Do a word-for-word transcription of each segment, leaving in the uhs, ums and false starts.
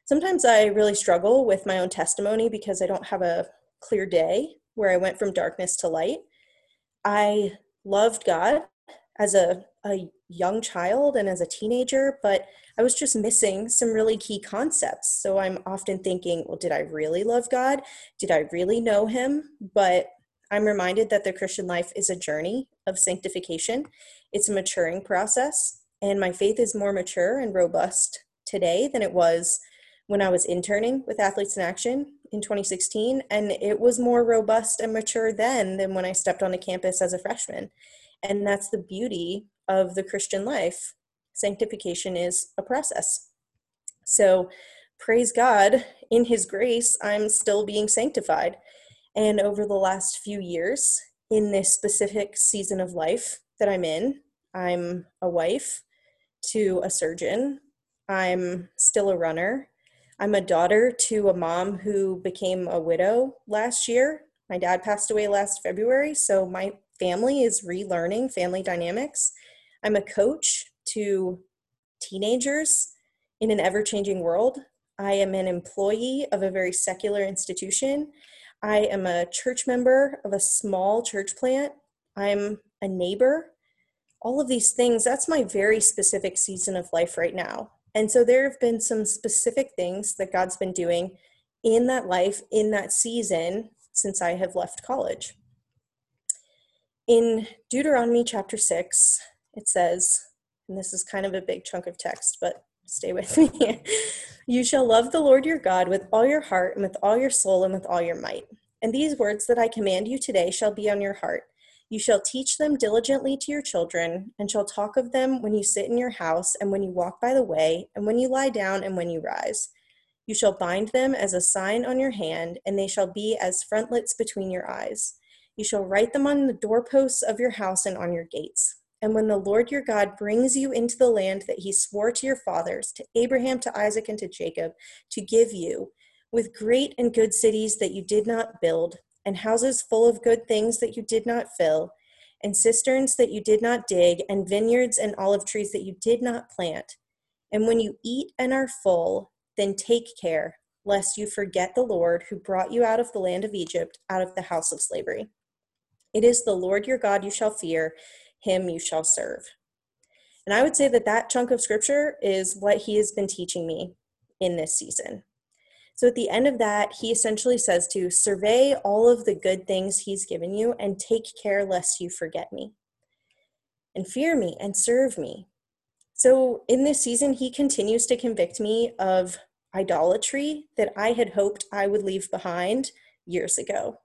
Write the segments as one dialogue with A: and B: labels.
A: Sometimes I really struggle with my own testimony because I don't have a clear day where I went from darkness to light. I loved God as a, a young child and as a teenager, but I was just missing some really key concepts. So I'm often thinking, well, did I really love God? Did I really know him? But I'm reminded that the Christian life is a journey of sanctification. It's a maturing process, and my faith is more mature and robust today than it was when I was interning with Athletes in Action in twenty sixteen, and it was more robust and mature then than when I stepped on a campus as a freshman. And that's the beauty of the Christian life. Sanctification is a process. So praise God, in his grace, I'm still being sanctified. And over the last few years, in this specific season of life that I'm in, I'm a wife to a surgeon. I'm still a runner. I'm a daughter to a mom who became a widow last year. My dad passed away last February, so my family is relearning family dynamics. I'm a coach to teenagers in an ever-changing world. I am an employee of a very secular institution. I am a church member of a small church plant. I'm a neighbor. All of these things, that's my very specific season of life right now. And so there have been some specific things that God's been doing in that life, in that season, since I have left college. In Deuteronomy chapter six, it says, and this is kind of a big chunk of text, but stay with me. You shall love the Lord your God with all your heart and with all your soul and with all your might. And these words that I command you today shall be on your heart. You shall teach them diligently to your children, and shall talk of them when you sit in your house, and when you walk by the way, and when you lie down, and when you rise. You shall bind them as a sign on your hand, and they shall be as frontlets between your eyes. You shall write them on the doorposts of your house and on your gates. And when the Lord your God brings you into the land that he swore to your fathers, to Abraham, to Isaac, and to Jacob, to give you, with great and good cities that you did not build, and houses full of good things that you did not fill, and cisterns that you did not dig, and vineyards and olive trees that you did not plant. And when you eat and are full, then take care, lest you forget the Lord who brought you out of the land of Egypt, out of the house of slavery. It is the Lord your God you shall fear, him you shall serve. And I would say that that chunk of scripture is what he has been teaching me in this season. So at the end of that, he essentially says to survey all of the good things he's given you and take care lest you forget me and fear me and serve me. So in this season, he continues to convict me of idolatry that I had hoped I would leave behind years ago.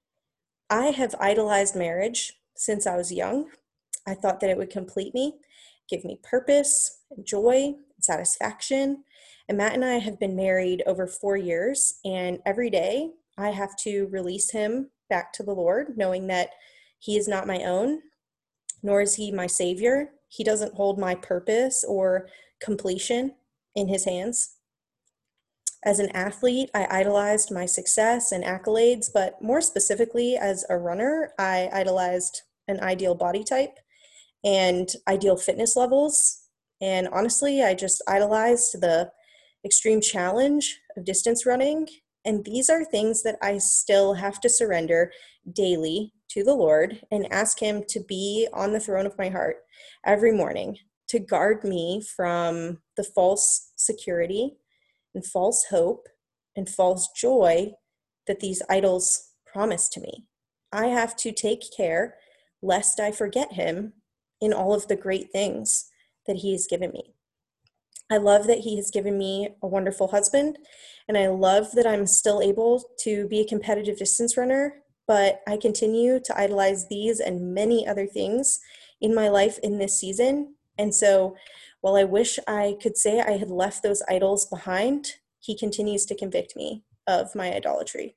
A: I have idolized marriage since I was young. I thought that it would complete me, give me purpose, joy, satisfaction. And Matt and I have been married over four years, and every day I have to release him back to the Lord, knowing that he is not my own, nor is he my savior. He doesn't hold my purpose or completion in his hands. As an athlete, I idolized my success and accolades, but more specifically as a runner, I idolized an ideal body type and ideal fitness levels. And honestly, I just idolized the extreme challenge of distance running. And these are things that I still have to surrender daily to the Lord and ask him to be on the throne of my heart every morning to guard me from the false security and false hope and false joy that these idols promise to me. I have to take care lest I forget him in all of the great things that he has given me. I love that he has given me a wonderful husband, and I love that I'm still able to be a competitive distance runner, but I continue to idolize these and many other things in my life in this season. And so while I wish I could say I had left those idols behind, he continues to convict me of my idolatry.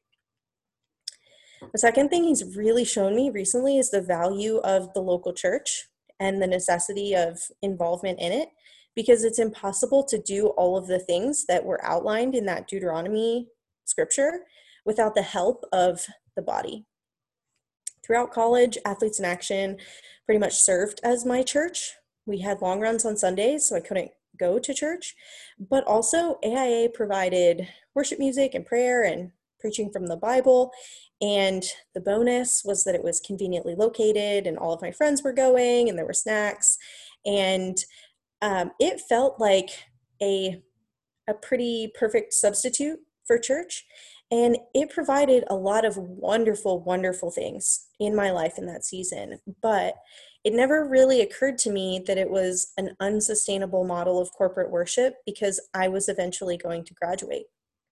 A: The second thing he's really shown me recently is the value of the local church and the necessity of involvement in it, because it's impossible to do all of the things that were outlined in that Deuteronomy scripture without the help of the body. Throughout college, Athletes in Action pretty much served as my church. We had long runs on Sundays, so I couldn't go to church, but also A I A provided worship music and prayer and preaching from the Bible. And the bonus was that it was conveniently located and all of my friends were going and there were snacks. And um, it felt like a, a pretty perfect substitute for church. And it provided a lot of wonderful, wonderful things in my life in that season. But it never really occurred to me that it was an unsustainable model of corporate worship because I was eventually going to graduate.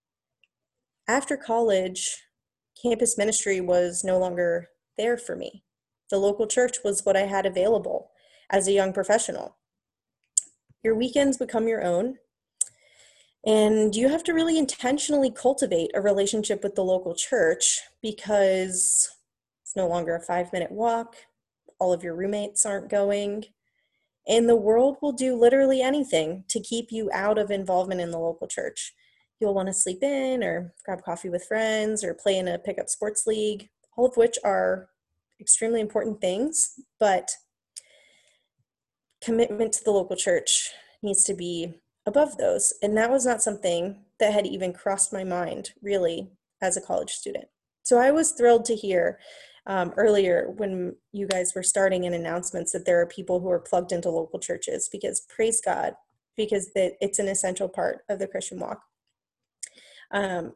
A: After college, campus ministry was no longer there for me. The local church was what I had available as a young professional. Your weekends become your own, and you have to really intentionally cultivate a relationship with the local church because it's no longer a five-minute walk. All of your roommates aren't going, and the world will do literally anything to keep you out of involvement in the local church. You'll want to sleep in or grab coffee with friends or play in a pickup sports league, all of which are extremely important things, but commitment to the local church needs to be above those. And that was not something that had even crossed my mind, really, as a college student. So I was thrilled to hear um, earlier when you guys were starting in announcements that there are people who are plugged into local churches, because praise God, because that it's an essential part of the Christian walk. Um,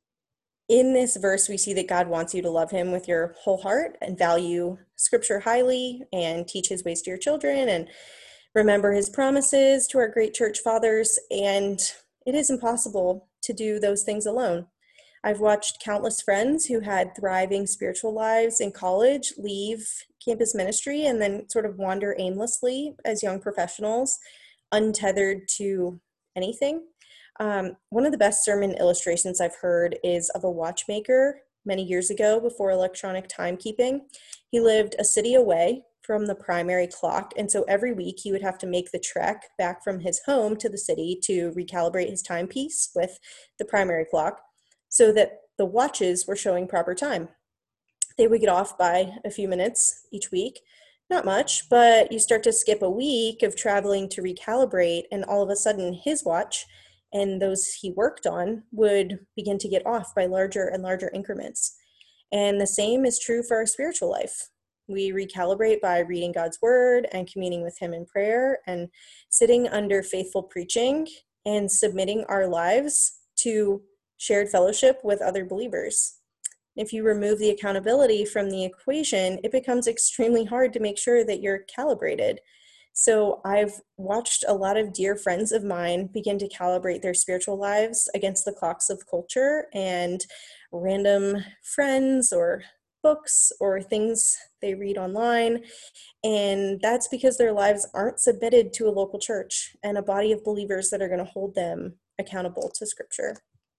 A: in this verse, we see that God wants you to love him with your whole heart and value scripture highly and teach his ways to your children and remember his promises to our great church fathers. And it is impossible to do those things alone. I've watched countless friends who had thriving spiritual lives in college leave campus ministry and then sort of wander aimlessly as young professionals, untethered to anything. Um, one of the best sermon illustrations I've heard is of a watchmaker many years ago before electronic timekeeping. He lived a city away from the primary clock, and so every week he would have to make the trek back from his home to the city to recalibrate his timepiece with the primary clock so that the watches were showing proper time. They would get off by a few minutes each week. Not much, but you start to skip a week of traveling to recalibrate, and all of a sudden his watch and those he worked on would begin to get off by larger and larger increments. And the same is true for our spiritual life. We recalibrate by reading God's word and communing with him in prayer and sitting under faithful preaching and submitting our lives to shared fellowship with other believers. If you remove the accountability from the equation, it becomes extremely hard to make sure that you're calibrated. So I've watched a lot of dear friends of mine begin to calibrate their spiritual lives against the clocks of culture and random friends or books or things they read online. And that's because their lives aren't submitted to a local church and a body of believers that are going to hold them accountable to Scripture.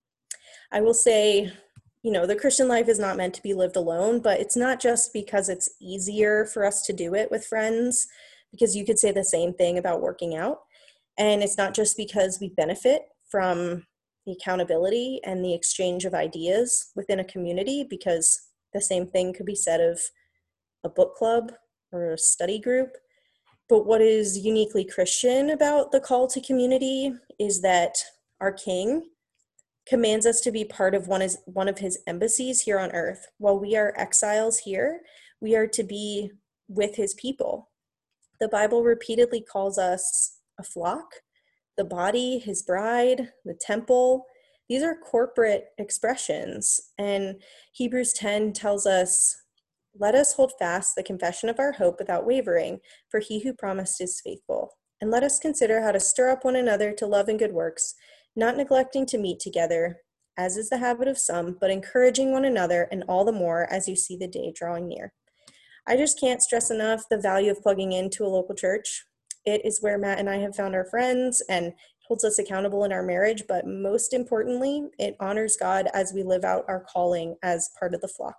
A: I will say, you know, the Christian life is not meant to be lived alone, but it's not just because it's easier for us to do it with friends, because you could say the same thing about working out. And it's not just because we benefit from the accountability and the exchange of ideas within a community, because the same thing could be said of a book club or a study group. But what is uniquely Christian about the call to community is that our King commands us to be part of one, is, one of his embassies here on earth. While we are exiles here, we are to be with his people. The Bible repeatedly calls us a flock, the body, his bride, the temple. These are corporate expressions. And Hebrews ten tells us, "Let us hold fast the confession of our hope without wavering, for he who promised is faithful. And let us consider how to stir up one another to love and good works, not neglecting to meet together, as is the habit of some, but encouraging one another, and all the more as you see the day drawing near." I just can't stress enough the value of plugging into a local church. It is where Matt and I have found our friends and holds us accountable in our marriage, but most importantly, it honors God as we live out our calling as part of the flock.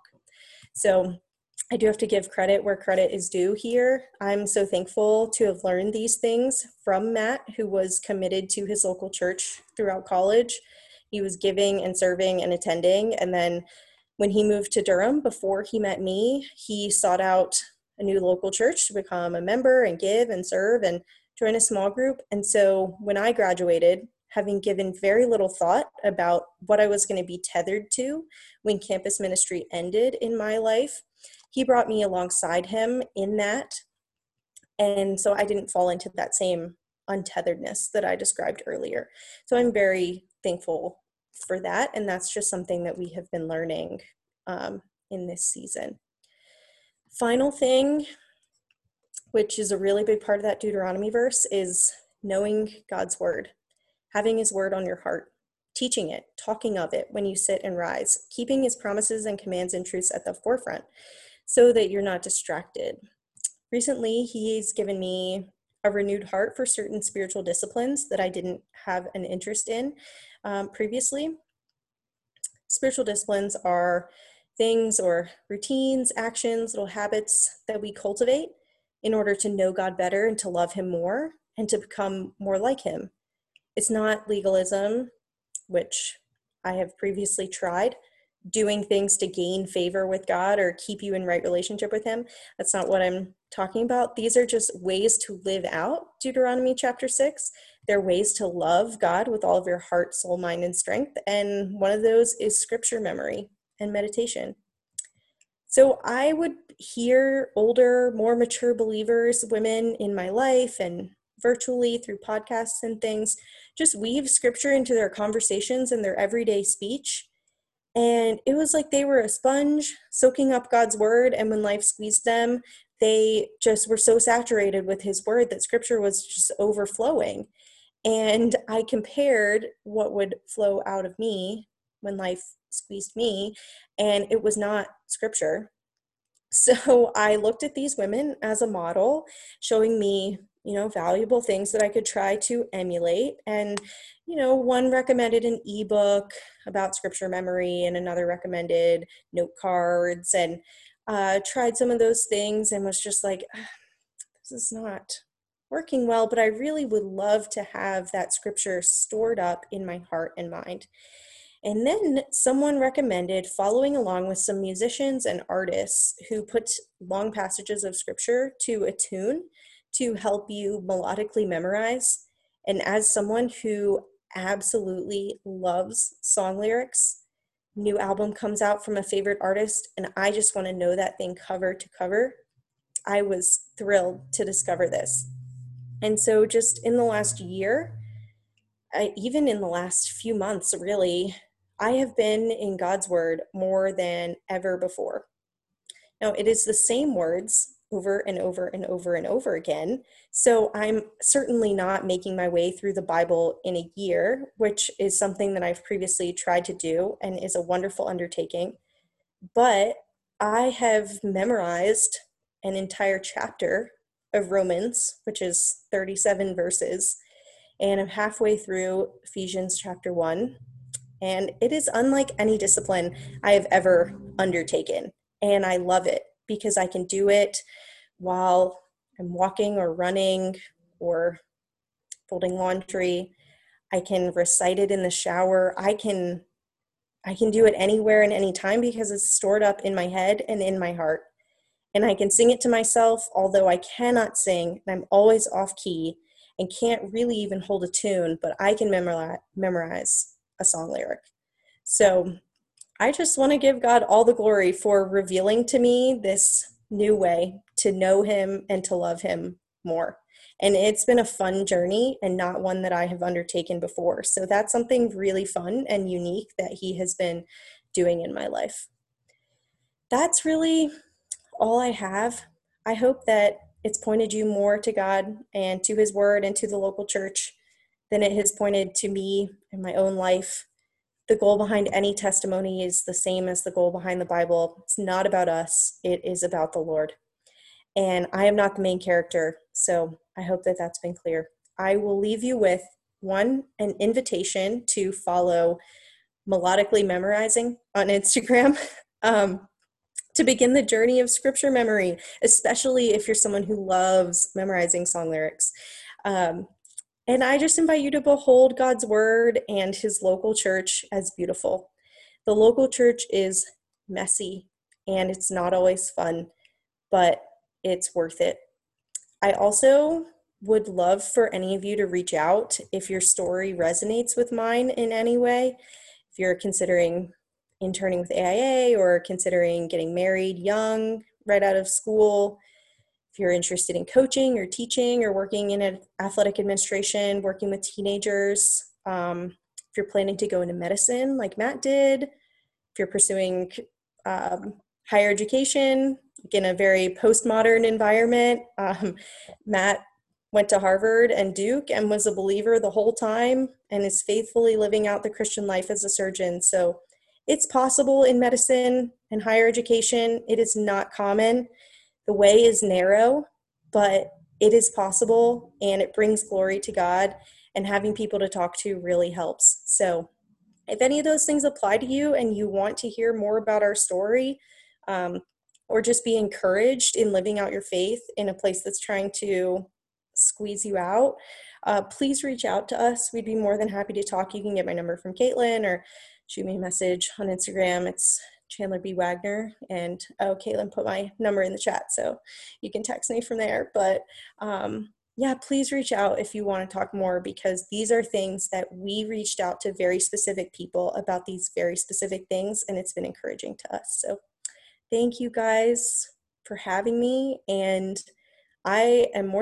A: So I do have to give credit where credit is due here. I'm so thankful to have learned these things from Matt, who was committed to his local church throughout college. He was giving and serving and attending, and then when he moved to Durham, before he met me, he sought out a new local church to become a member and give and serve and join a small group. And so when I graduated, having given very little thought about what I was going to be tethered to when campus ministry ended in my life, he brought me alongside him in that. And so I didn't fall into that same untetheredness that I described earlier. So I'm very thankful for that. And that's just something that we have been learning um, in this season. Final thing, which is a really big part of that Deuteronomy verse, is knowing God's word, having his word on your heart, teaching it, talking of it when you sit and rise, keeping his promises and commands and truths at the forefront so that you're not distracted. Recently, he's given me a renewed heart for certain spiritual disciplines that I didn't have an interest in um, previously. Spiritual disciplines are things or routines, actions, little habits that we cultivate in order to know God better and to love him more and to become more like him. It's not legalism, which I have previously tried, doing things to gain favor with God or keep you in right relationship with him. That's not what I'm talking about. These are just ways to live out Deuteronomy chapter six. They're ways to love God with all of your heart, soul, mind, and strength. And one of those is scripture memory and meditation. So I would hear older, more mature believers, women in my life and virtually through podcasts and things, just weave scripture into their conversations and their everyday speech. And it was like they were a sponge soaking up God's word. And when life squeezed them, they just were so saturated with his word that scripture was just overflowing. And I compared what would flow out of me when life squeezed me, and it was not scripture. So I looked at these women as a model, showing me, you know, valuable things that I could try to emulate. And, you know, one recommended an ebook about scripture memory and another recommended note cards, and uh, tried some of those things and was just like, this is not working well, but I really would love to have that scripture stored up in my heart and mind. And then someone recommended following along with some musicians and artists who put long passages of scripture to a tune to help you melodically memorize. And as someone who absolutely loves song lyrics, new album comes out from a favorite artist, and I just want to know that thing cover to cover, I was thrilled to discover this. And so just in the last year, I, even in the last few months, really, I have been in God's word more than ever before. Now, it is the same words over and over and over and over again. So I'm certainly not making my way through the Bible in a year, which is something that I've previously tried to do and is a wonderful undertaking. But I have memorized an entire chapter of Romans, which is thirty-seven verses, and I'm halfway through Ephesians chapter one. And it is unlike any discipline I have ever undertaken. And I love it because I can do it while I'm walking or running or folding laundry. I can recite it in the shower. I can I can do it anywhere and anytime because it's stored up in my head and in my heart. And I can sing it to myself, although I cannot sing, and I'm always off key and can't really even hold a tune, but I can memorize a song lyric. So I just want to give God all the glory for revealing to me this new way to know him and to love him more. And it's been a fun journey and not one that I have undertaken before. So that's something really fun and unique that he has been doing in my life. That's really all I have. I hope that it's pointed you more to God and to his word and to the local church than it has pointed to me in my own life. The goal behind any testimony is the same as the goal behind the Bible. It's not about us. It is about the Lord. And I am not the main character, so I hope that that's been clear. I will leave you with, one, an invitation to follow Melodically Memorizing on Instagram. um, to begin the journey of scripture memory, especially if you're someone who loves memorizing song lyrics. Um, and I just invite you to behold God's word and his local church as beautiful. The local church is messy and it's not always fun, but it's worth it. I also would love for any of you to reach out if your story resonates with mine in any way. If you're considering interning with A I A or considering getting married young, right out of school, if you're interested in coaching or teaching or working in an athletic administration, working with teenagers, um, if you're planning to go into medicine like Matt did, if you're pursuing um, higher education in a very postmodern environment, um, Matt went to Harvard and Duke and was a believer the whole time and is faithfully living out the Christian life as a surgeon. So it's possible in medicine and higher education. It is not common. The way is narrow, but it is possible and it brings glory to God, and having people to talk to really helps. So if any of those things apply to you and you want to hear more about our story, um, or just be encouraged in living out your faith in a place that's trying to squeeze you out, uh, please reach out to us. We'd be more than happy to talk. You can get my number from Caitlin or shoot me a message on Instagram. It's Chandler B. Wagner. And oh, Caitlin put my number in the chat, so you can text me from there. But um, yeah, please reach out if you want to talk more, because these are things that we reached out to very specific people about these very specific things, and it's been encouraging to us. So thank you guys for having me, and I am more